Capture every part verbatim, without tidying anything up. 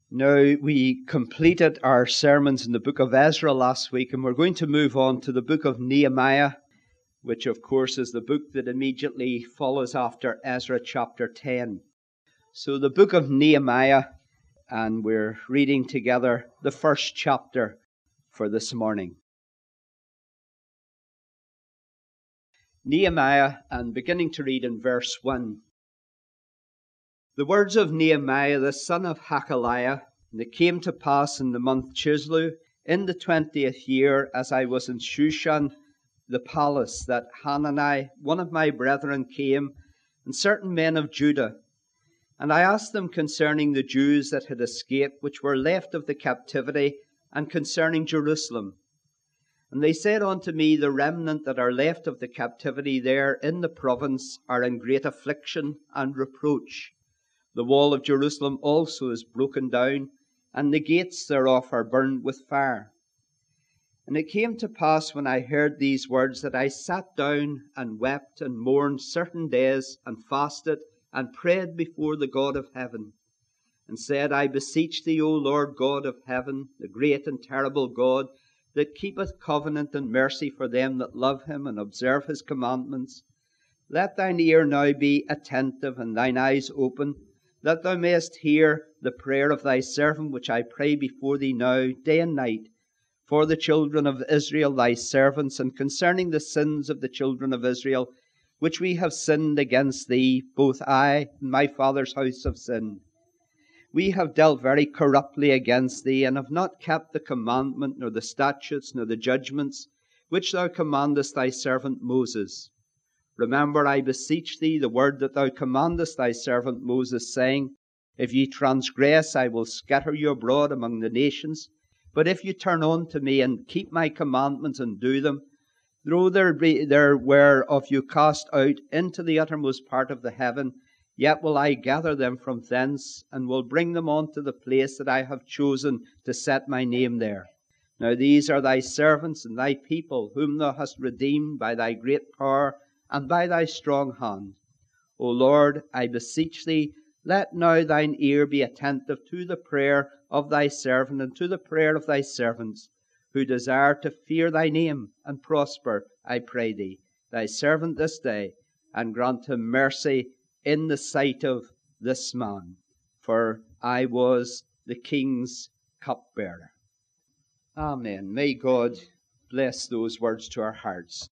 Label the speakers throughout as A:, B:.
A: Now, we completed our sermons in the book of Ezra last week, and we're going to move on to the book of Nehemiah, which of course is the book that immediately follows after Ezra chapter ten. So the book of Nehemiah, and we're reading together the first chapter for this morning. Nehemiah, and beginning to read in verse one. The words of Nehemiah, the son of Hakaliah, and it came to pass in the month Chislew, in the twentieth year, as I was in Shushan, the palace, that Hanani, one of my brethren, came, and certain men of Judah. And I asked them concerning the Jews that had escaped, which were left of the captivity, and concerning Jerusalem. And they said unto me, the remnant that are left of the captivity there in the province are in great affliction and reproach. The wall of Jerusalem also is broken down, and the gates thereof are burned with fire. And it came to pass, when I heard these words, that I sat down and wept and mourned certain days, and fasted and prayed before the God of heaven, and said, I beseech thee, O Lord God of heaven, the great and terrible God, that keepeth covenant and mercy for them that love him and observe his commandments, let thine ear now be attentive and thine eyes open, that thou mayest hear the prayer of thy servant, which I pray before thee now, day and night, for the children of Israel thy servants, and concerning the sins of the children of Israel, which we have sinned against thee, both I and my father's house have sinned. We have dealt very corruptly against thee, and have not kept the commandment, nor the statutes, nor the judgments, which thou commandest thy servant Moses. Remember, I beseech thee, the word that thou commandest thy servant Moses, saying, If ye transgress, I will scatter you abroad among the nations. But if you turn unto me, and keep my commandments, and do them, though there, be, there were of you cast out into the uttermost part of the heaven, yet will I gather them from thence, and will bring them unto the place that I have chosen to set my name there. Now these are thy servants and thy people, whom thou hast redeemed by thy great power, and by thy strong hand. O Lord, I beseech thee, let now thine ear be attentive to the prayer of thy servant, and to the prayer of thy servants, who desire to fear thy name and prosper, I pray thee, thy servant this day, and grant him mercy in the sight of this man. For I was the king's cupbearer. Amen. May God bless those words to our hearts.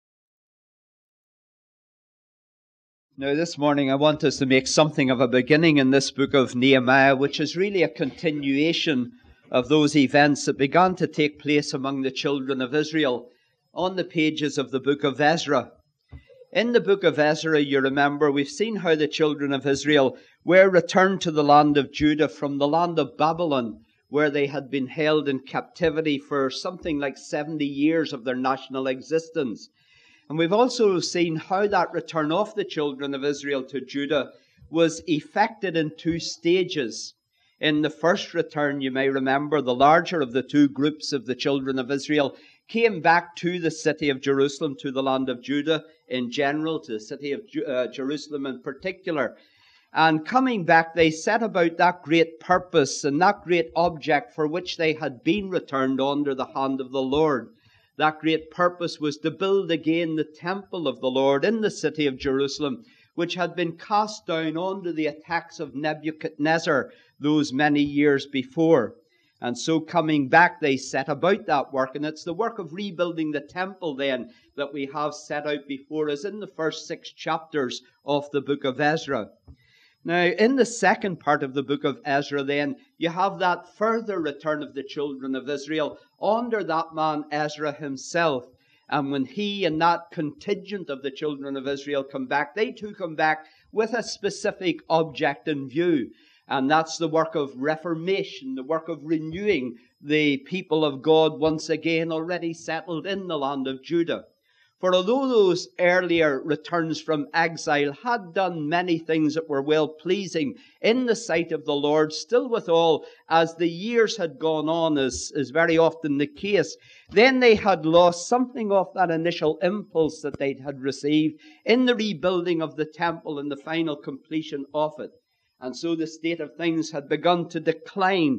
A: Now, this morning I want us to make something of a beginning in this book of Nehemiah, which is really a continuation of those events that began to take place among the children of Israel on the pages of the book of Ezra. In the book of Ezra, you remember, we've seen how the children of Israel were returned to the land of Judah from the land of Babylon, where they had been held in captivity for something like seventy years of their national existence. And we've also seen how that return of the children of Israel to Judah was effected in two stages. In the first return, you may remember, the larger of the two groups of the children of Israel came back to the city of Jerusalem, to the land of Judah in general, to the city of uh, Jerusalem in particular. And coming back, they set about that great purpose and that great object for which they had been returned under the hand of the Lord. That great purpose was to build again the temple of the Lord in the city of Jerusalem, which had been cast down under the attacks of Nebuchadnezzar those many years before. And so coming back, they set about that work. And it's the work of rebuilding the temple then that we have set out before us in the first six chapters of the book of Ezra. Now, in the second part of the book of Ezra then, you have that further return of the children of Israel under that man Ezra himself. And when he and that contingent of the children of Israel come back, they too come back with a specific object in view. And that's the work of reformation, the work of renewing the people of God once again already settled in the land of Judah. For although those earlier returns from exile had done many things that were well-pleasing in the sight of the Lord, still withal, as the years had gone on, as is very often the case, then they had lost something of that initial impulse that they had received in the rebuilding of the temple and the final completion of it. And so the state of things had begun to decline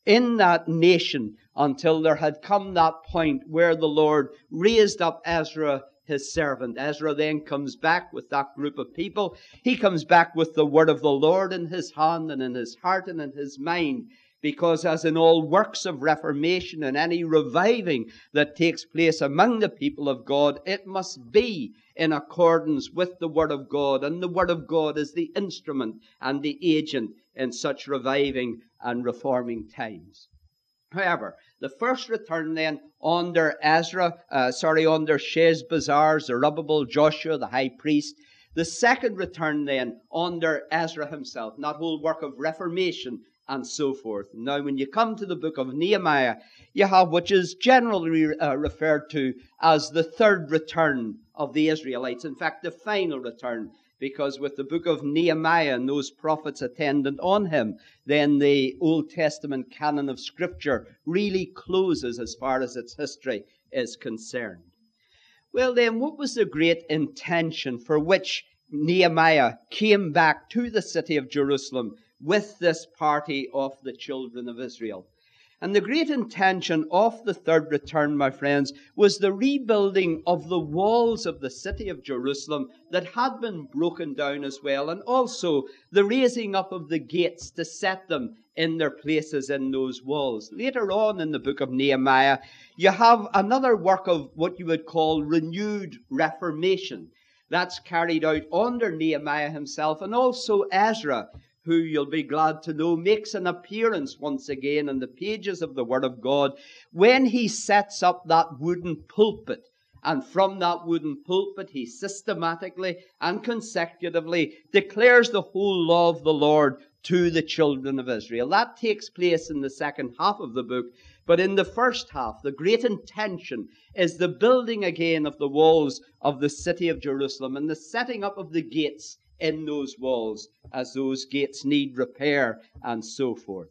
A: in that nation until there had come that point where the Lord raised up Ezra, his servant. Ezra then comes back with that group of people. He comes back with the word of the Lord in his hand and in his heart and in his mind. Because as in all works of reformation and any reviving that takes place among the people of God, it must be in accordance with the Word of God. And the Word of God is the instrument and the agent in such reviving and reforming times. However, the first return then under Ezra, uh, sorry, under Sheshbazzar, Zerubbabel, Joshua, the high priest. The second return then under Ezra himself, that whole work of reformation and so forth. Now, when you come to the book of Nehemiah, you have what is generally uh, referred to as the third return of the Israelites. In fact, the final return, because with the book of Nehemiah and those prophets attendant on him, then the Old Testament canon of Scripture really closes as far as its history is concerned. Well, then, what was the great intention for which Nehemiah came back to the city of Jerusalem with this party of the children of Israel? And the great intention of the third return, my friends, was the rebuilding of the walls of the city of Jerusalem that had been broken down as well, and also the raising up of the gates to set them in their places in those walls. Later on in the book of Nehemiah, you have another work of what you would call renewed reformation. That's carried out under Nehemiah himself, and also Ezra, who you'll be glad to know makes an appearance once again in the pages of the Word of God when he sets up that wooden pulpit. And from that wooden pulpit he systematically and consecutively declares the whole law of the Lord to the children of Israel. That takes place in the second half of the book. But in the first half, the great intention is the building again of the walls of the city of Jerusalem and the setting up of the gates in those walls, as those gates need repair and so forth.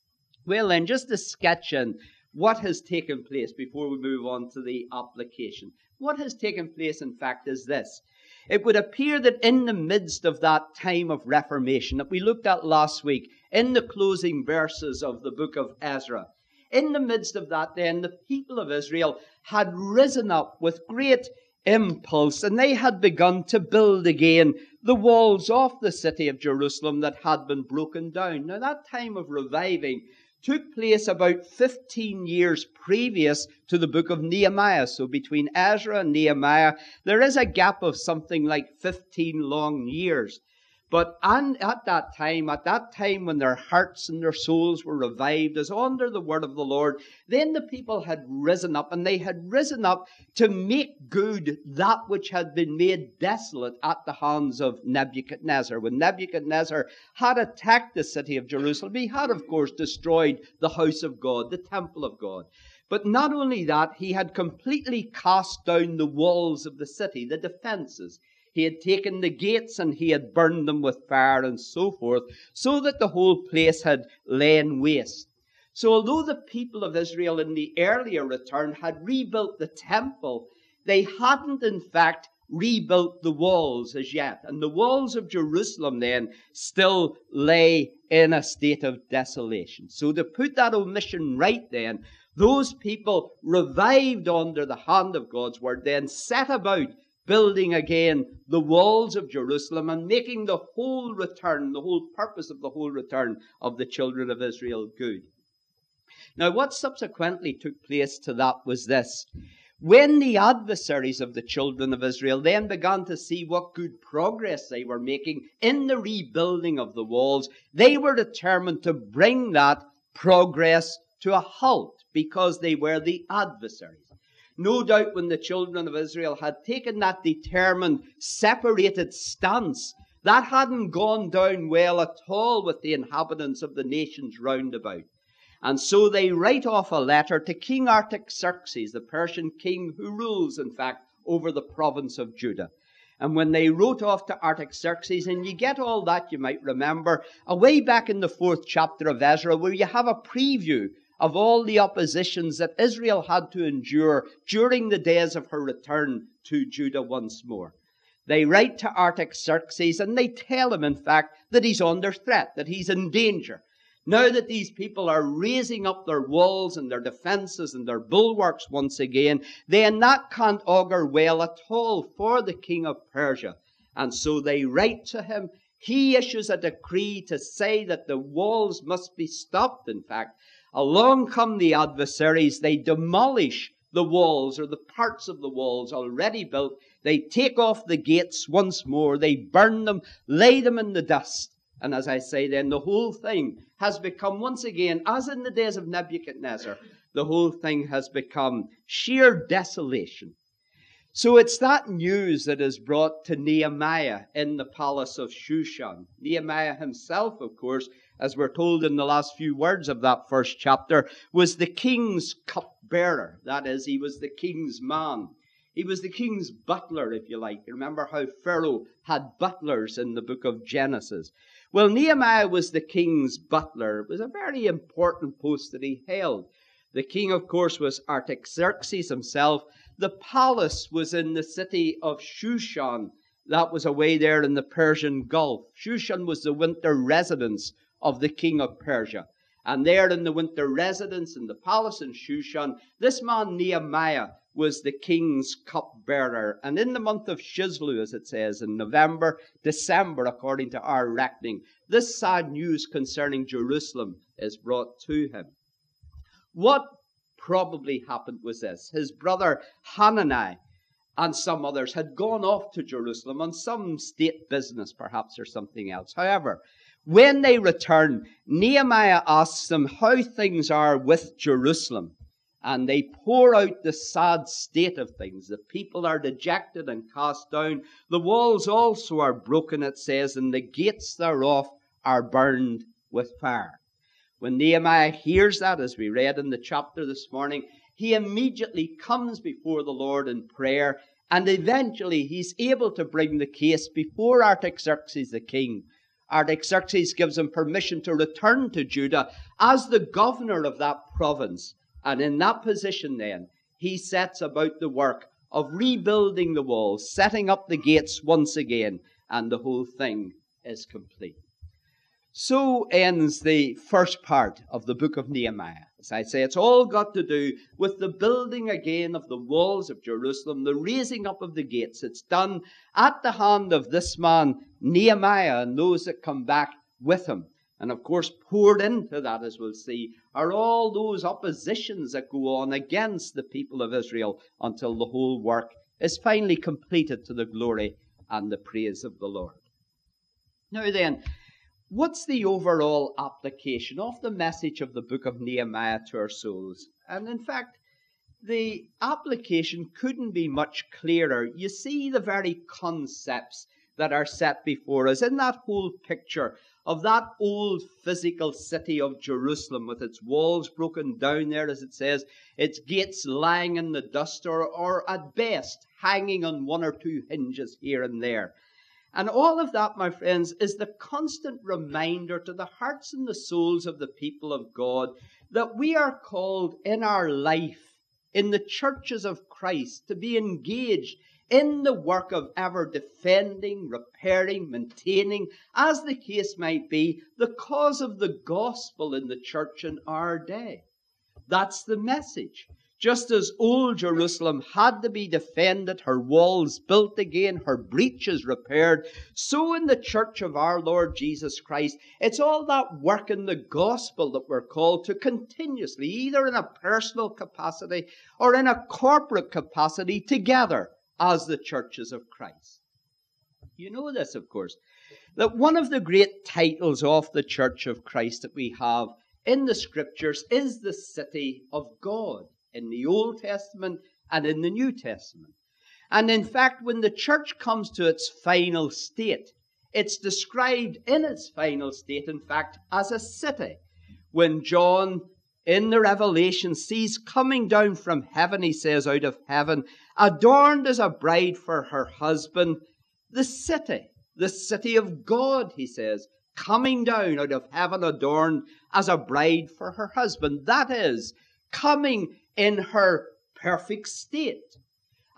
A: Well then, just to sketch in what has taken place before we move on to the application. What has taken place, in fact, is this. It would appear that in the midst of that time of reformation that we looked at last week, in the closing verses of the book of Ezra, in the midst of that then, the people of Israel had risen up with great impulse, and they had begun to build again the walls of the city of Jerusalem that had been broken down. Now, that time of reviving took place about fifteen years previous to the book of Nehemiah. So between Ezra and Nehemiah, there is a gap of something like fifteen long years. But and at that time, at that time when their hearts and their souls were revived as under the word of the Lord, then the people had risen up, and they had risen up to make good that which had been made desolate at the hands of Nebuchadnezzar. When Nebuchadnezzar had attacked the city of Jerusalem, he had, of course, destroyed the house of God, the temple of God. But not only that, he had completely cast down the walls of the city, the defenses. He had taken the gates and he had burned them with fire and so forth, so that the whole place had lain waste. So although the people of Israel in the earlier return had rebuilt the temple, they hadn't in fact rebuilt the walls as yet. And the walls of Jerusalem then still lay in a state of desolation. So to put that omission right then, those people revived under the hand of God's word then set about building again the walls of Jerusalem and making the whole return, the whole purpose of the whole return of the children of Israel good. Now, what subsequently took place to that was this. When the adversaries of the children of Israel then began to see what good progress they were making in the rebuilding of the walls, they were determined to bring that progress to a halt because they were the adversaries. No doubt when the children of Israel had taken that determined, separated stance, that hadn't gone down well at all with the inhabitants of the nations round about. And so they write off a letter to King Artaxerxes, the Persian king who rules, in fact, over the province of Judah. And when they wrote off to Artaxerxes, and you get all that, you might remember, away back in the fourth chapter of Ezra, where you have a preview of all the oppositions that Israel had to endure during the days of her return to Judah once more. They write to Artaxerxes and they tell him, in fact, that he's under threat, that he's in danger. Now that these people are raising up their walls and their defenses and their bulwarks once again, then that can't augur well at all for the king of Persia. And so they write to him. He issues a decree to say that the walls must be stopped. In fact, along come the adversaries. They demolish the walls, or the parts of the walls already built. They take off the gates once more. They burn them, lay them in the dust. And as I say then, the whole thing has become once again, as in the days of Nebuchadnezzar, the whole thing has become sheer desolation. So it's that news that is brought to Nehemiah in the palace of Shushan. Nehemiah himself, of course, as we're told in the last few words of that first chapter, was the king's cupbearer. That is, he was the king's man. He was the king's butler, if you like. You remember how Pharaoh had butlers in the book of Genesis. Well, Nehemiah was the king's butler. It was a very important post that he held. The king, of course, was Artaxerxes himself. The palace was in the city of Shushan. That was away there in the Persian Gulf. Shushan was the winter residence of the king of Persia. And there in the winter residence in the palace in Shushan, this man Nehemiah was the king's cupbearer. And in the month of Chislew, as it says, in November, December, according to our reckoning, this sad news concerning Jerusalem is brought to him. What probably happened was this. His brother Hanani and some others had gone off to Jerusalem on some state business, perhaps, or something else. However, when they return, Nehemiah asks them how things are with Jerusalem. And they pour out the sad state of things. The people are dejected and cast down. The walls also are broken, it says, and the gates thereof are burned with fire. When Nehemiah hears that, as we read in the chapter this morning, he immediately comes before the Lord in prayer, and eventually he's able to bring the case before Artaxerxes the king. Artaxerxes gives him permission to return to Judah as the governor of that province. And in that position then, he sets about the work of rebuilding the walls, setting up the gates once again, and the whole thing is complete. So ends the first part of the book of Nehemiah. As I say, it's all got to do with the building again of the walls of Jerusalem, the raising up of the gates. It's done at the hand of this man, Nehemiah, and those that come back with him. And of course, poured into that, as we'll see, are all those oppositions that go on against the people of Israel until the whole work is finally completed to the glory and the praise of the Lord. Now then, what's the overall application of the message of the book of Nehemiah to our souls? And in fact, the application couldn't be much clearer. You see the very concepts that are set before us in that whole picture of that old physical city of Jerusalem with its walls broken down there, as it says, its gates lying in the dust, or, or at best hanging on one or two hinges here and there. And all of that, my friends, is the constant reminder to the hearts and the souls of the people of God that we are called in our life, in the churches of Christ, to be engaged in the work of ever defending, repairing, maintaining, as the case might be, the cause of the gospel in the church in our day. That's the message. Just as old Jerusalem had to be defended, her walls built again, her breaches repaired, so in the church of our Lord Jesus Christ, it's all that work in the gospel that we're called to continuously, either in a personal capacity or in a corporate capacity, together as the churches of Christ. You know this, of course, that one of the great titles of the church of Christ that we have in the scriptures is the city of God, in the Old Testament and in the New Testament. And in fact, when the church comes to its final state, it's described in its final state, in fact, as a city. When John, in the Revelation, sees coming down from heaven, he says, out of heaven, adorned as a bride for her husband, the city, the city of God, he says, coming down out of heaven, adorned as a bride for her husband. That is, coming in her perfect state.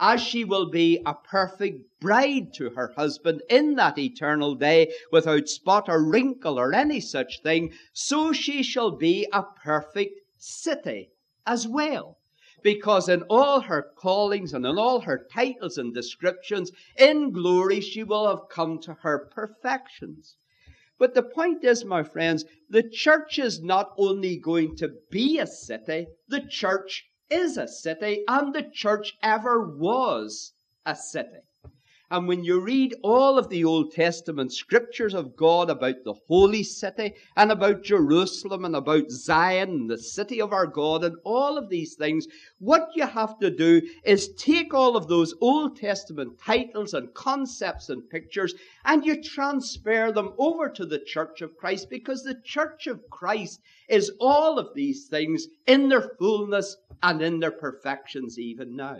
A: as she will be a perfect bride to her husband in that eternal day, without spot or wrinkle or any such thing, so she shall be a perfect city as well. Because in all her callings and in all her titles and descriptions, in glory she will have come to her perfections. But the point is, my friends, the church is not only going to be a city, the church is a city, and the church ever was a city. And when you read all of the Old Testament scriptures of God about the holy city and about Jerusalem and about Zion, the city of our God, and all of these things, what you have to do is take all of those Old Testament titles and concepts and pictures and you transfer them over to the Church of Christ, because the Church of Christ is all of these things in their fullness and in their perfections even now.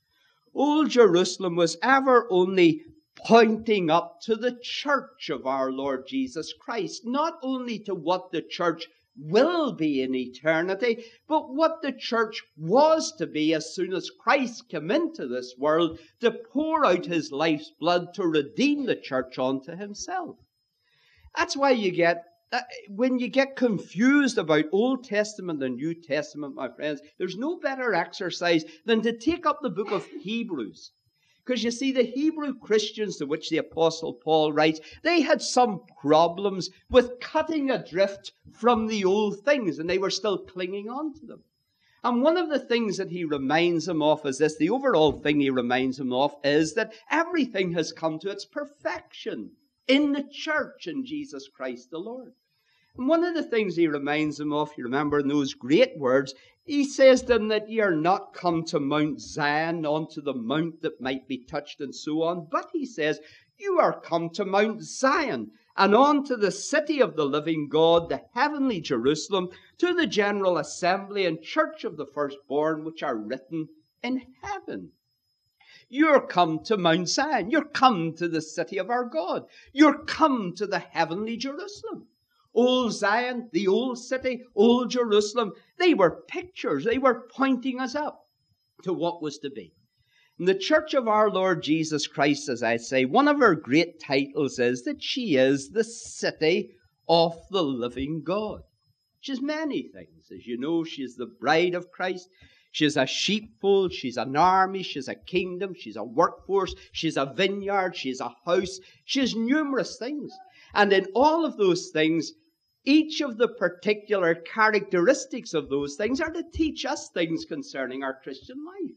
A: Old Jerusalem was ever only pointing up to the church of our Lord Jesus Christ, not only to what the church will be in eternity, but what the church was to be as soon as Christ came into this world to pour out his life's blood to redeem the church unto himself. That's why you get Uh, when you get confused about Old Testament and New Testament, my friends, there's no better exercise than to take up the book of Hebrews. Because you see, the Hebrew Christians to which the Apostle Paul writes, they had some problems with cutting adrift from the old things, and they were still clinging on to them. And one of the things that he reminds them of is this, the overall thing he reminds them of is that everything has come to its perfection in the church in Jesus Christ the Lord. And one of the things he reminds them of, you remember in those great words, he says to them that ye are not come to Mount Zion, onto the mount that might be touched and so on, but he says, you are come to Mount Zion, and on to the city of the living God, the heavenly Jerusalem, to the general assembly and church of the firstborn, which are written in heaven. You're come to Mount Zion. You're come to the city of our God. You're come to the heavenly Jerusalem. Old Zion, the old city, old Jerusalem, they were pictures. They were pointing us up to what was to be. In the church of our Lord Jesus Christ, as I say, one of her great titles is that she is the city of the living God. She's many things. As you know, she is the bride of Christ. She's a sheepfold, she's an army, she's a kingdom, she's a workforce, she's a vineyard, she's a house, she's numerous things. And in all of those things, each of the particular characteristics of those things are to teach us things concerning our Christian life.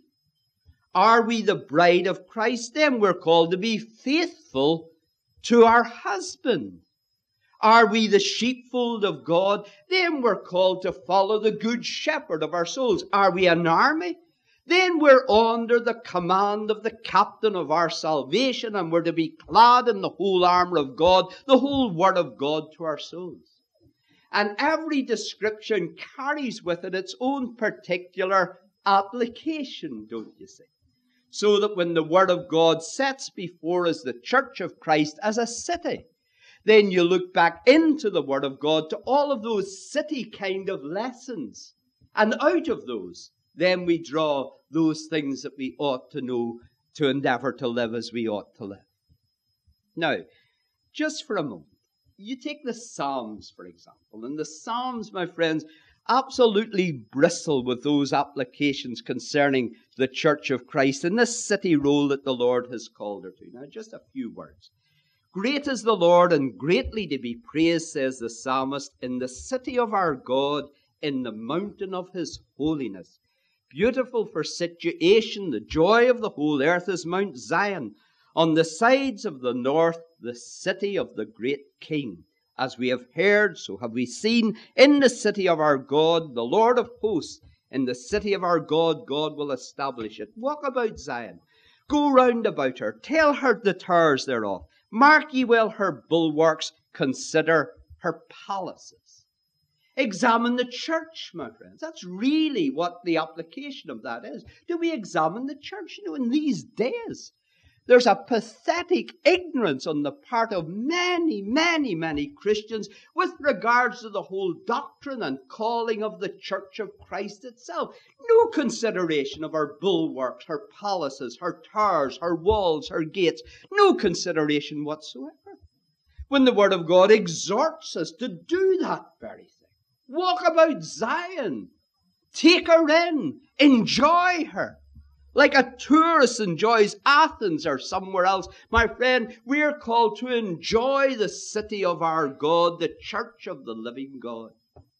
A: Are we the bride of Christ? Then we're called to be faithful to our husband. Are we the sheepfold of God? Then we're called to follow the good shepherd of our souls. Are we an army? Then we're under the command of the captain of our salvation, and we're to be clad in the whole armor of God, the whole word of God to our souls. And every description carries with it its own particular application, don't you see? So that when the word of God sets before us the church of Christ as a city, then you look back into the Word of God to all of those city kind of lessons. And out of those, then we draw those things that we ought to know to endeavor to live as we ought to live. Now, just for a moment, you take the Psalms, for example. And the Psalms, my friends, absolutely bristle with those applications concerning the church of Christ and this city role that the Lord has called her to. Now, just a few words. Great is the Lord, and greatly to be praised, says the psalmist, in the city of our God, in the mountain of his holiness. Beautiful for situation, the joy of the whole earth is Mount Zion. On the sides of the north, the city of the great King. As we have heard, so have we seen, in the city of our God, the Lord of hosts. In the city of our God, God will establish it. Walk about Zion. Go round about her. Tell her the towers thereof. Mark ye well her bulwarks, consider her palaces. Examine the church, my friends. That's really what the application of that is. Do we examine the church? You know, in these days, There's a pathetic ignorance on the part of many, many, many Christians with regards to the whole doctrine and calling of the Church of Christ itself. No consideration of her bulwarks, her palaces, her towers, her walls, her gates. No consideration whatsoever. When the Word of God exhorts us to do that very thing. Walk about Zion. Take her in. Enjoy her. Like a tourist enjoys Athens or somewhere else. My friend, we're called to enjoy the city of our God, the church of the living God.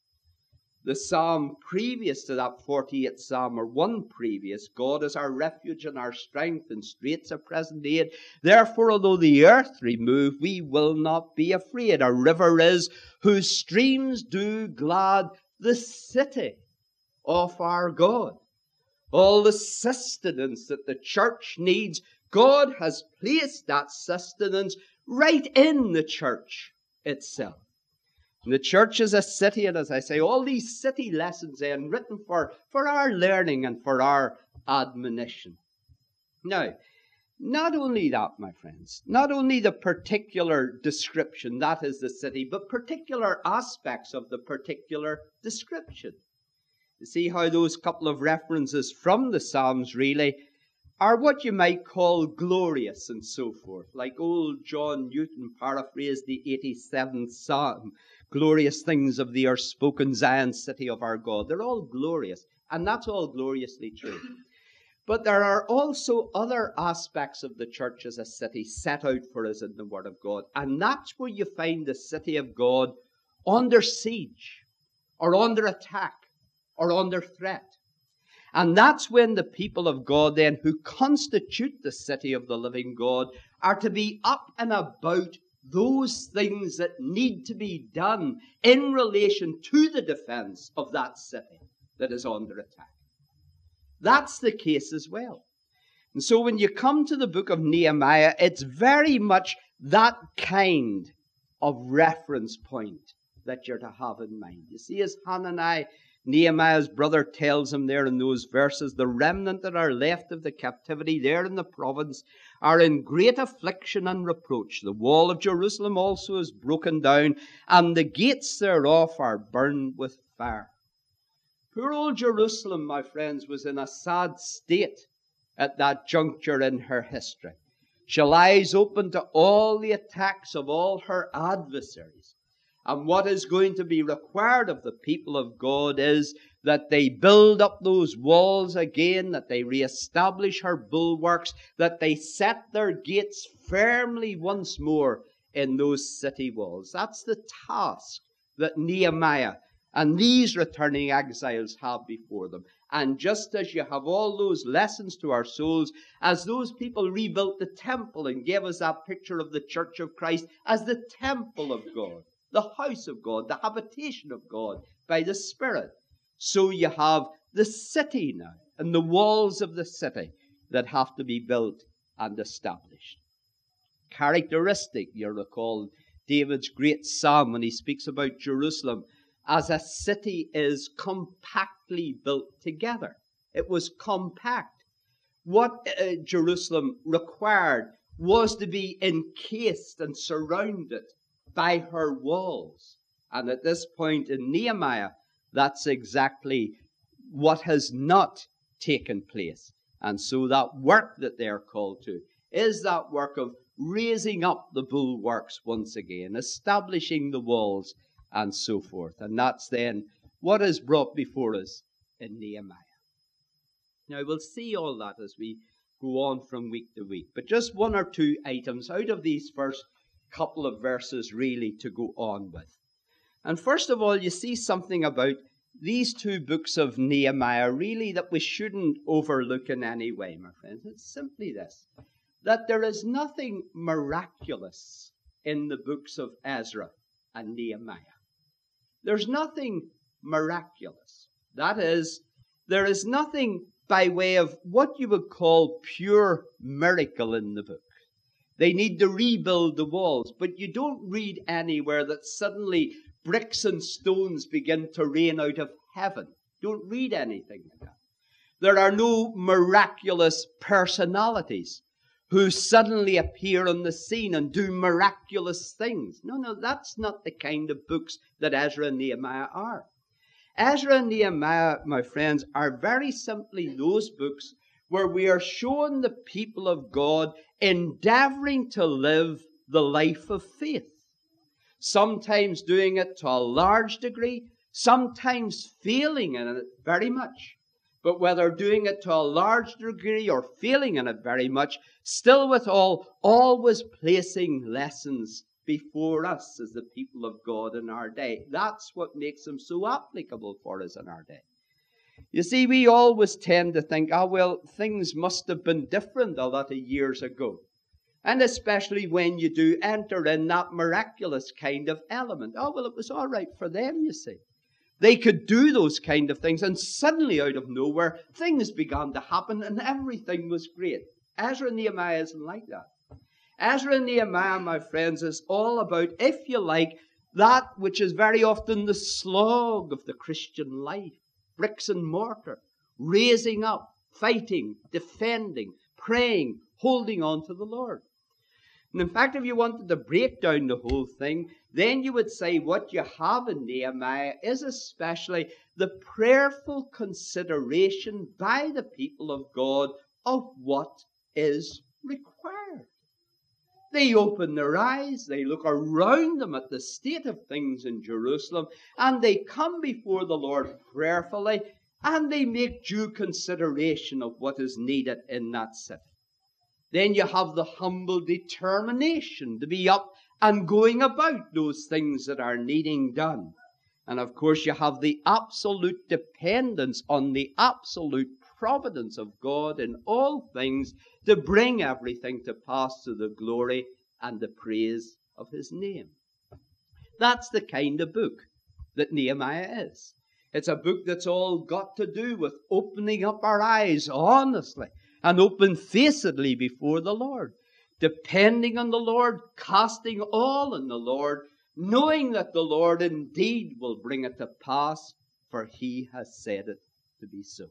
A: The psalm previous to that forty-eighth psalm, or one previous, God is our refuge and our strength and straits of present aid. Therefore, although the earth remove, we will not be afraid. A river is whose streams do glad the city of our God. All the sustenance that the church needs, God has placed that sustenance right in the church itself. And the church is a city, and as I say, all these city lessons then written for, for our learning and for our admonition. Now, not only that, my friends, not only the particular description, that is the city, but particular aspects of the particular description. You see how those couple of references from the Psalms really are what you might call glorious and so forth. Like old John Newton paraphrased the eighty-seventh Psalm, glorious things of thee are spoken, Zion, city of our God. They're all glorious, and that's all gloriously true. But there are also other aspects of the church as a city set out for us in the Word of God. And that's where you find the city of God under siege, or under attack, or under threat. And that's when the people of God then, who constitute the city of the living God, are to be up and about those things that need to be done in relation to the defense of that city that is under attack. That's the case as well. And so when you come to the book of Nehemiah, it's very much that kind of reference point that you're to have in mind. You see, as Hananiah, Nehemiah's brother, tells him there in those verses, the remnant that are left of the captivity there in the province are in great affliction and reproach. The wall of Jerusalem also is broken down, and the gates thereof are burned with fire. Poor old Jerusalem, my friends, was in a sad state at that juncture in her history. She lies open to all the attacks of all her adversaries. And what is going to be required of the people of God is that they build up those walls again, that they reestablish her bulwarks, that they set their gates firmly once more in those city walls. That's the task that Nehemiah and these returning exiles have before them. And just as you have all those lessons to our souls, as those people rebuilt the temple and gave us that picture of the church of Christ as the temple of God, the house of God, the habitation of God by the Spirit. So you have the city now, and the walls of the city that have to be built and established. Characteristic, you recall, David's great psalm when he speaks about Jerusalem as a city is compactly built together. It was compact. What uh, Jerusalem required was to be encased and surrounded by her walls. And at this point in Nehemiah, that's exactly what has not taken place. And so that work that they're called to is that work of raising up the bulwarks once again, establishing the walls and so forth. And that's then what is brought before us in Nehemiah. Now we'll see all that as we go on from week to week. But just one or two items out of these first couple of verses really to go on with. And first of all, you see something about these two books of Nehemiah really that we shouldn't overlook in any way, my friends. It's simply this, that there is nothing miraculous in the books of Ezra and Nehemiah. There's nothing miraculous. That is, there is nothing by way of what you would call pure miracle in the book. They need to rebuild the walls, but you don't read anywhere that suddenly bricks and stones begin to rain out of heaven. Don't read anything like that. There are no miraculous personalities who suddenly appear on the scene and do miraculous things. No, no, that's not the kind of books that Ezra and Nehemiah are. Ezra and Nehemiah, my friends, are very simply those books where we are showing the people of God endeavoring to live the life of faith. Sometimes doing it to a large degree, sometimes failing in it very much. But whether doing it to a large degree or failing in it very much, still withal, always placing lessons before us as the people of God in our day. That's what makes them so applicable for us in our day. You see, we always tend to think, oh, well, things must have been different a lot of years ago. And especially when you do enter in that miraculous kind of element. Oh, well, it was all right for them, you see. They could do those kind of things, and suddenly out of nowhere, things began to happen, and everything was great. Ezra and Nehemiah isn't like that. Ezra and Nehemiah, my friends, is all about, if you like, that which is very often the slog of the Christian life. Bricks and mortar, raising up, fighting, defending, praying, holding on to the Lord. And in fact, if you wanted to break down the whole thing, then you would say what you have in Nehemiah is especially the prayerful consideration by the people of God of what is required. They open their eyes, they look around them at the state of things in Jerusalem, and they come before the Lord prayerfully, and they make due consideration of what is needed in that city. Then you have the humble determination to be up and going about those things that are needing done. And of course you have the absolute dependence on the absolute providence of God in all things to bring everything to pass to the glory and the praise of his name. That's the kind of book that Nehemiah is. It's a book that's all got to do with opening up our eyes honestly and open-facedly before the Lord, depending on the Lord, casting all on the Lord, knowing that the Lord indeed will bring it to pass, for he has said it to be so.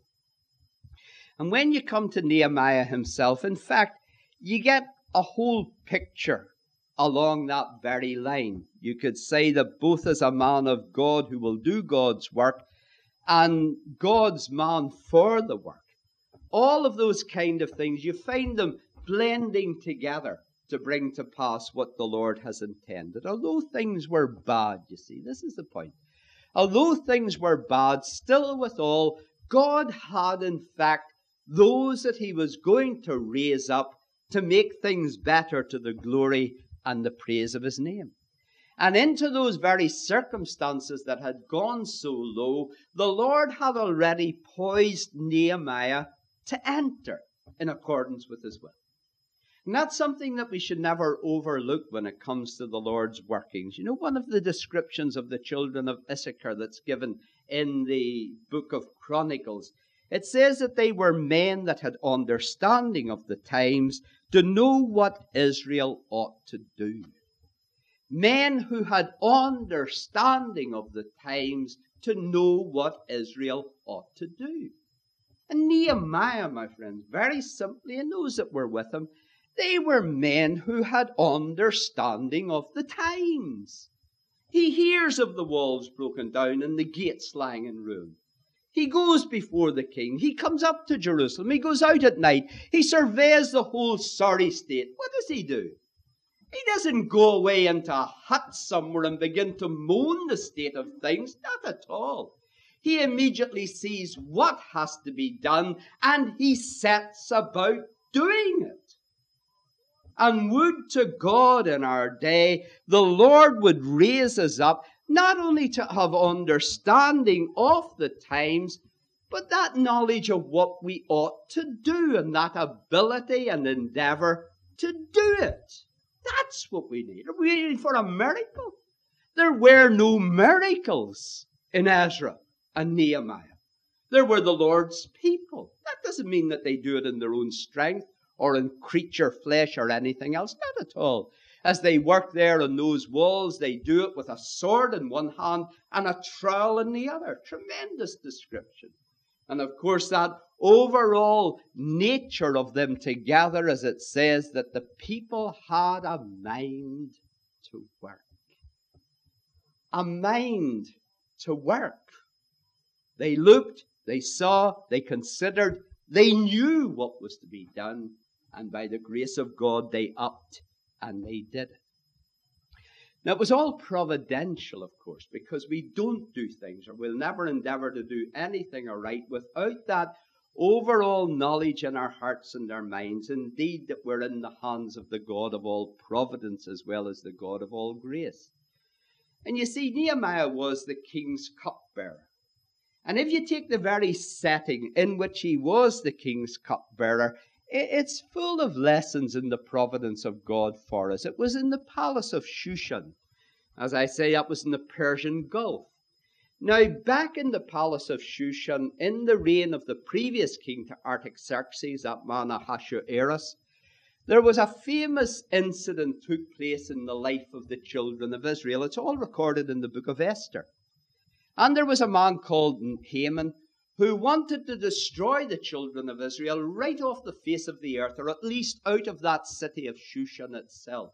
A: And when you come to Nehemiah himself, in fact, you get a whole picture along that very line. You could say that both as a man of God who will do God's work and God's man for the work. All of those kind of things, you find them blending together to bring to pass what the Lord has intended. Although things were bad, you see, this is the point. Although things were bad, still withal, God had in fact those that he was going to raise up to make things better to the glory and the praise of his name. And into those very circumstances that had gone so low, the Lord had already poised Nehemiah to enter in accordance with his will. And that's something that we should never overlook when it comes to the Lord's workings. You know, one of the descriptions of the children of Issachar that's given in the book of Chronicles, it says that they were men that had understanding of the times to know what Israel ought to do. Men who had understanding of the times to know what Israel ought to do. And Nehemiah, my friends, very simply, and those that were with him, they were men who had understanding of the times. He hears of the walls broken down and the gates lying in ruin. He goes before the king. He comes up to Jerusalem. He goes out at night. He surveys the whole sorry state. What does he do? He doesn't go away into a hut somewhere and begin to moan the state of things. Not at all. He immediately sees what has to be done, and he sets about doing it. And would to God in our day, the Lord would raise us up, not only to have understanding of the times, but that knowledge of what we ought to do, and that ability and endeavor to do it. That's what we need. Are we waiting for a miracle? There were no miracles in Ezra and Nehemiah. There were the Lord's people. That doesn't mean that they do it in their own strength or in creature flesh or anything else. Not at all. As they work there on those walls, they do it with a sword in one hand and a trowel in the other. Tremendous description. And of course, that overall nature of them together, as it says, that the people had a mind to work. A mind to work. They looked, they saw, they considered, they knew what was to be done, and by the grace of God, they upped and they did it. Now, it was all providential, of course, because we don't do things, or we'll never endeavor to do anything aright without that overall knowledge in our hearts and our minds, indeed, that we're in the hands of the God of all providence as well as the God of all grace. And you see, Nehemiah was the king's cupbearer. And if you take the very setting in which he was the king's cupbearer, it's full of lessons in the providence of God for us. It was in the palace of Shushan. As I say, that was in the Persian Gulf. Now, back in the palace of Shushan, in the reign of the previous king to Artaxerxes, that man Ahasuerus, there was a famous incident took place in the life of the children of Israel. It's all recorded in the book of Esther. And there was a man called Haman who wanted to destroy the children of Israel right off the face of the earth, or at least out of that city of Shushan itself.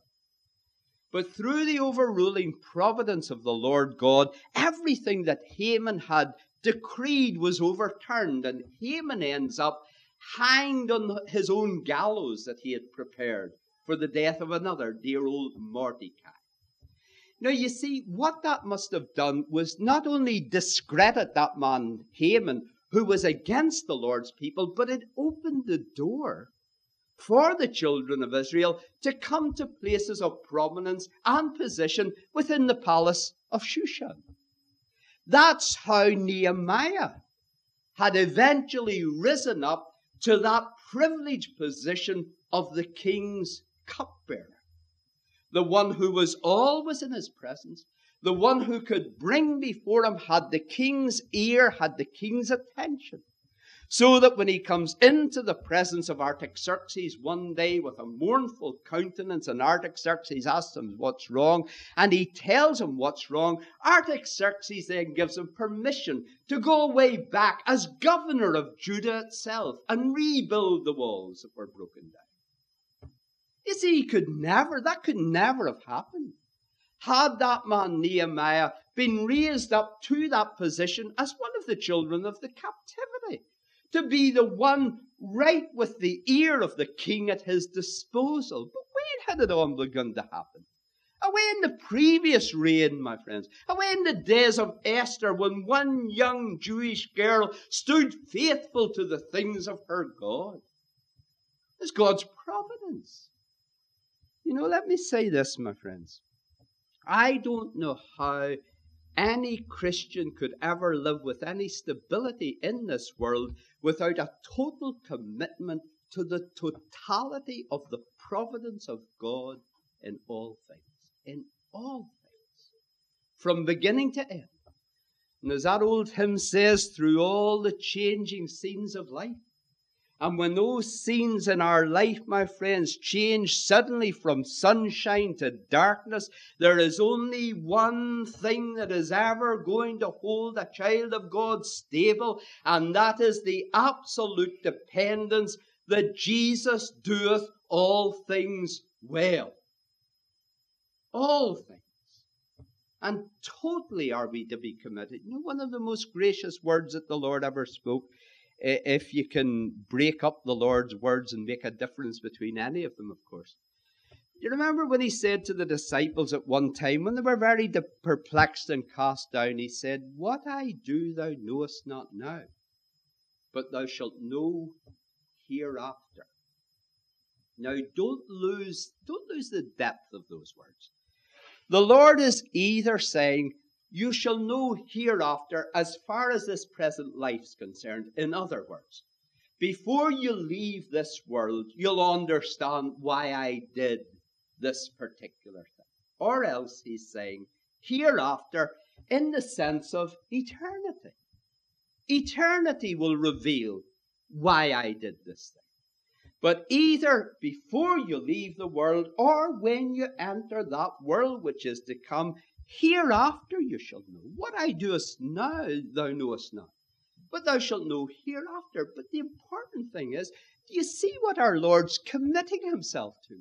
A: But through the overruling providence of the Lord God, everything that Haman had decreed was overturned, and Haman ends up hanged on his own gallows that he had prepared for the death of another dear old Mordecai. Now, you see, what that must have done was not only discredit that man Haman, who was against the Lord's people, but it opened the door for the children of Israel to come to places of prominence and position within the palace of Shushan. That's how Nehemiah had eventually risen up to that privileged position of the king's cupbearer. The one who was always in his presence, the one who could bring before him, had the king's ear, had the king's attention. So that when he comes into the presence of Artaxerxes one day with a mournful countenance, and Artaxerxes asks him what's wrong, and he tells him what's wrong, Artaxerxes then gives him permission to go away back as governor of Judah itself and rebuild the walls that were broken down. You see, he could never, that could never have happened had that man Nehemiah been raised up to that position as one of the children of the captivity, to be the one right with the ear of the king at his disposal. But when had it all begun to happen? Away in the previous reign, my friends. Away in the days of Esther, when one young Jewish girl stood faithful to the things of her God. It's God's providence. You know, let me say this, my friends. I don't know how any Christian could ever live with any stability in this world without a total commitment to the totality of the providence of God in all things. In all things. From beginning to end. And as that old hymn says, through all the changing scenes of life. And when those scenes in our life, my friends, change suddenly from sunshine to darkness, there is only one thing that is ever going to hold a child of God stable, and that is the absolute dependence that Jesus doeth all things well. All things. And totally are we to be committed. You know, one of the most gracious words that the Lord ever spoke, if you can break up the Lord's words and make a difference between any of them, of course. You remember when he said to the disciples at one time, when they were very perplexed and cast down, he said, "What I do thou knowest not now, but thou shalt know hereafter." Now, don't lose, don't lose the depth of those words. The Lord is either saying, you shall know hereafter as far as this present life's concerned. In other words, before you leave this world, you'll understand why I did this particular thing. Or else he's saying, hereafter, in the sense of eternity. Eternity will reveal why I did this thing. But either before you leave the world or when you enter that world which is to come, hereafter you shall know. What I doest now thou knowest not. but thou shalt know hereafter. But the important thing is, do you see what our Lord's committing himself to?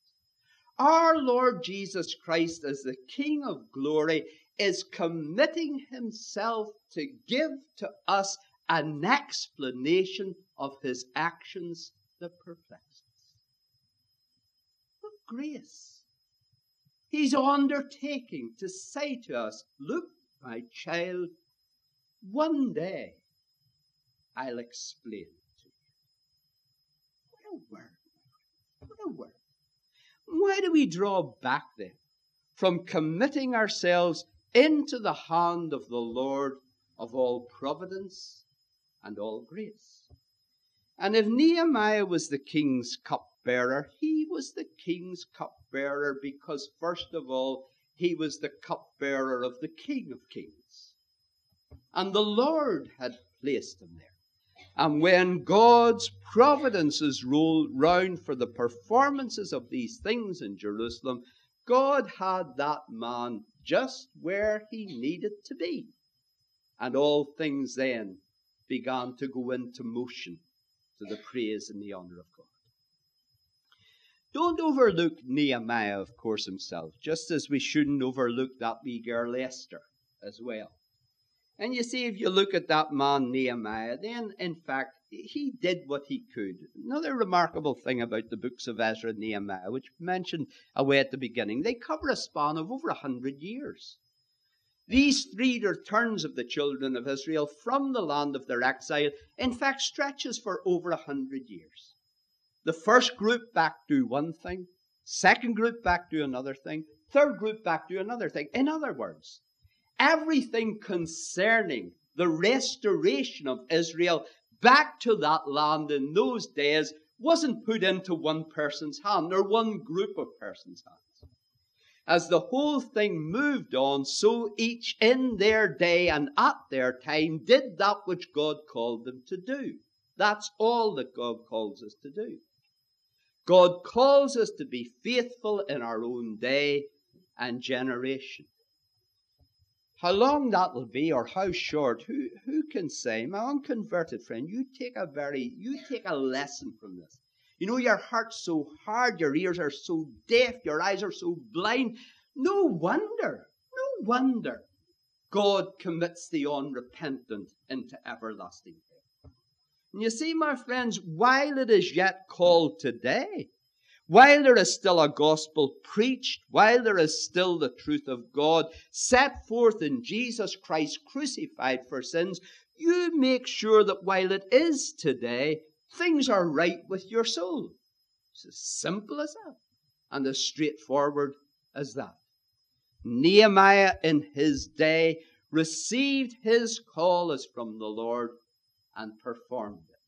A: Our Lord Jesus Christ, as the King of glory, is committing himself to give to us an explanation of his actions that perplex us. What grace! He's undertaking to say to us, look, my child, one day I'll explain it to you. What a word! What a word! Why do we draw back then from committing ourselves into the hand of the Lord of all providence and all grace? And if Nehemiah was the king's cupbearer, he was the king's cupbearer because, first of all, he was the cupbearer of the King of Kings. And the Lord had placed him there. And when God's providences rolled round for the performances of these things in Jerusalem, God had that man just where he needed to be. And all things then began to go into motion to the praise and the honor of God. Don't overlook Nehemiah, of course, himself, just as we shouldn't overlook that wee girl Esther as well. And you see, if you look at that man Nehemiah, then in fact, he did what he could. Another remarkable thing about the books of Ezra and Nehemiah, which mentioned away at the beginning, they cover a span of over a hundred years. These three returns of the children of Israel from the land of their exile, in fact, stretches for over a hundred years. The first group back do one thing, second group back do another thing, third group back do another thing. In other words, everything concerning the restoration of Israel back to that land in those days wasn't put into one person's hand or one group of persons' hands. As the whole thing moved on, so each in their day and at their time did that which God called them to do. That's all that God calls us to do. God calls us to be faithful in our own day and generation. How long that will be or how short, who, who can say? My unconverted friend, you take a very, you take a lesson from this. You know, your heart's so hard, your ears are so deaf, your eyes are so blind. No wonder, no wonder God commits the unrepentant into everlasting death. And you see, my friends, while it is yet called today, while there is still a gospel preached, while there is still the truth of God set forth in Jesus Christ crucified for sins, you make sure that while it is today, things are right with your soul. It's as simple as that and as straightforward as that. Nehemiah in his day received his call as from the Lord and performed it.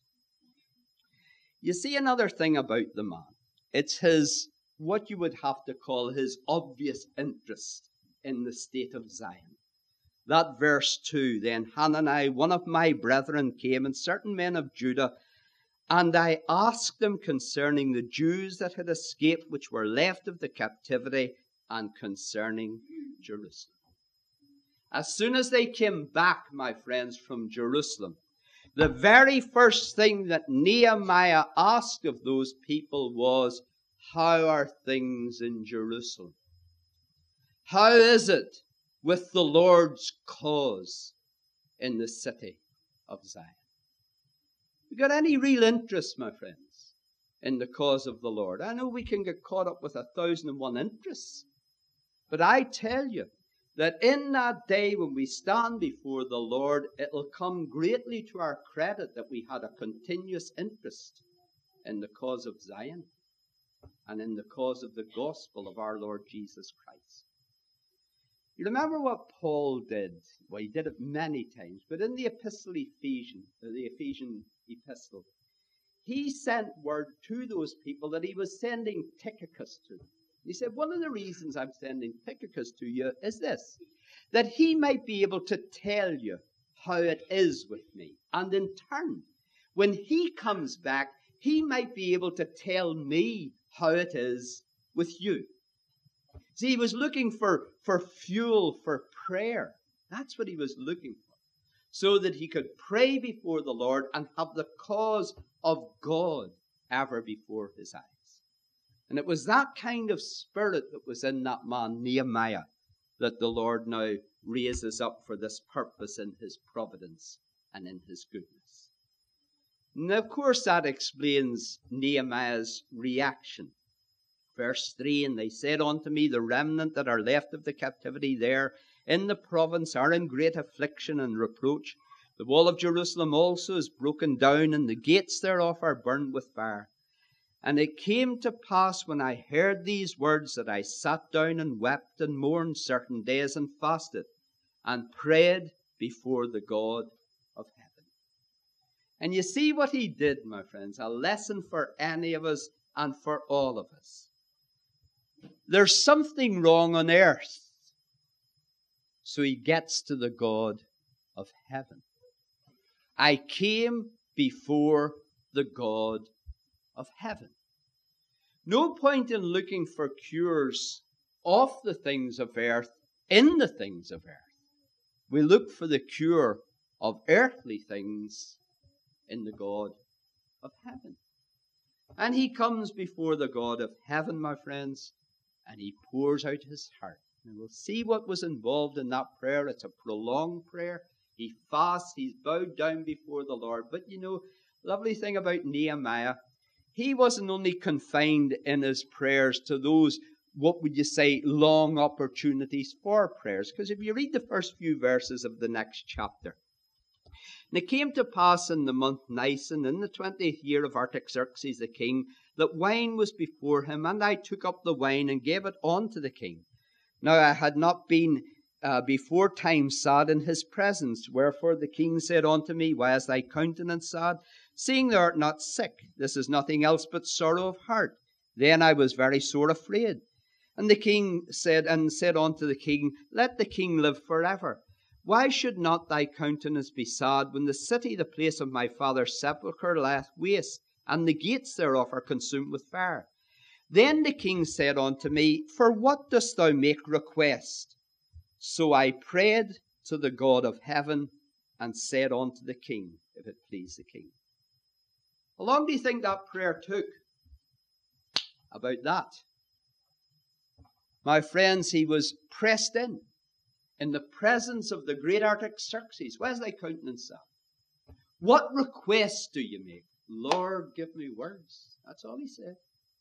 A: You see another thing about the man. It's his, what you would have to call his obvious interest in the state of Zion. That verse two, then Hanani, one of my brethren, came, and certain men of Judah, and I asked them concerning the Jews that had escaped, which were left of the captivity, and concerning Jerusalem. As soon as they came back, my friends, from Jerusalem, the very first thing that Nehemiah asked of those people was, how are things in Jerusalem? How is it with the Lord's cause in the city of Zion? You got any real interest, my friends, in the cause of the Lord? I know we can get caught up with a thousand and one interests, but I tell you, that in that day when we stand before the Lord, it'll come greatly to our credit that we had a continuous interest in the cause of Zion and in the cause of the gospel of our Lord Jesus Christ. You remember what Paul did? Well, he did it many times, but in the epistle Ephesian, the Ephesian epistle, he sent word to those people that he was sending Tychicus to them. He said, one of the reasons I'm sending Tychicus to you is this, that he might be able to tell you how it is with me. And in turn, when he comes back, he might be able to tell me how it is with you. See, he was looking for, for fuel for prayer. That's what he was looking for. so that he could pray before the Lord and have the cause of God ever before his eyes. And it was that kind of spirit that was in that man, Nehemiah, that the Lord now raises up for this purpose in his providence and in his goodness. And of course that explains Nehemiah's reaction. Verse three, and they said unto me, the remnant that are left of the captivity there in the province are in great affliction and reproach. The wall of Jerusalem also is broken down, and the gates thereof are burned with fire. And it came to pass when I heard these words that I sat down and wept and mourned certain days and fasted and prayed before the God of heaven. And you see what he did, my friends, a lesson for any of us and for all of us. There's something wrong on earth, so he gets to the God of heaven. I came before the God of heaven. No point in looking for cures of the things of earth in the things of earth. We look for the cure of earthly things in the God of heaven. And he comes before the God of heaven, my friends, and he pours out his heart. And we'll see what was involved in that prayer. It's a prolonged prayer. He fasts, he's bowed down before the Lord. But you know, lovely thing about Nehemiah, he wasn't only confined in his prayers to those, what would you say, long opportunities for prayers. Because if you read the first few verses of the next chapter, and it came to pass in the month Nisan, in the twentieth year of Artaxerxes the king, that wine was before him, and I took up the wine and gave it unto the king. Now I had not been uh, before time sad in his presence, wherefore the king said unto me, why is thy countenance sad? Seeing thou art not sick, this is nothing else but sorrow of heart. Then I was very sore afraid. And the king said, and said unto the king, let the king live forever. Why should not thy countenance be sad, when the city, the place of my father's sepulchre, lieth waste, and the gates thereof are consumed with fire? Then the king said unto me, for what dost thou make request? So I prayed to the God of heaven, and said unto the king, if it please the king. How long do you think that prayer took? About that. My friends, he was pressed in, in the presence of the great Artaxerxes. Where's thy countenance at? What request do you make? Lord, give me words. That's all he said.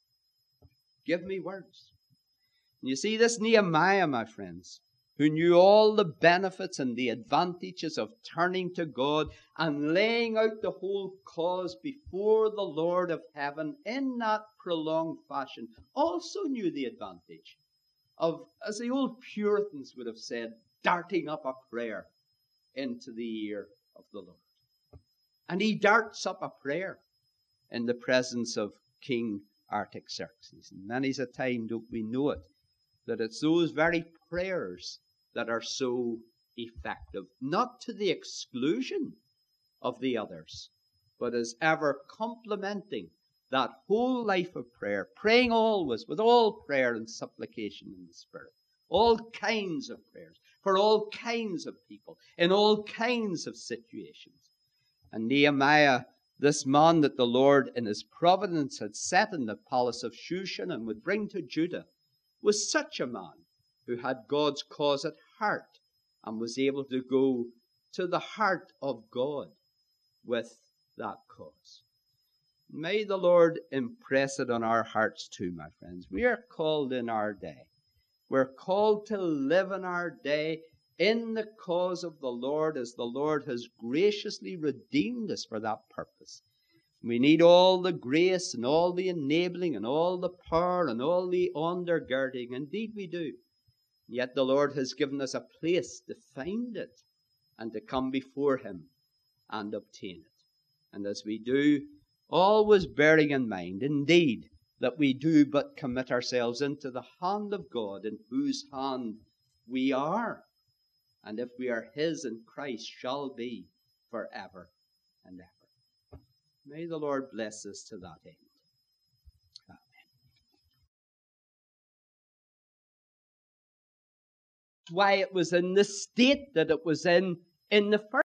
A: Give me words. And you see, this Nehemiah, my friends, who knew all the benefits and the advantages of turning to God and laying out the whole cause before the Lord of heaven in that prolonged fashion, also knew the advantage of, as the old Puritans would have said, darting up a prayer into the ear of the Lord. And he darts up a prayer in the presence of King Artaxerxes. And many's a time, don't we know it, that it's those very prayers that are so effective, not to the exclusion of the others, but as ever complementing that whole life of prayer, praying always with all prayer and supplication in the Spirit, all kinds of prayers, for all kinds of people, in all kinds of situations. And Nehemiah, this man that the Lord in his providence had set in the palace of Shushan and would bring to Judah, was such a man who had God's cause at heart and was able to go to the heart of God with that cause. May the Lord impress it on our hearts too, my friends. We are called in our day. We're called to live in our day in the cause of the Lord, as the Lord has graciously redeemed us for that purpose. We need all the grace and all the enabling and all the power and all the undergirding. Indeed we do. Yet the Lord has given us a place to find it and to come before him and obtain it. And as we do, always bearing in mind, indeed, that we do but commit ourselves into the hand of God, in whose hand we are, and if we are his in Christ, shall be forever and ever. May the Lord bless us to that end. Amen. Why it was in the state that it was in in the first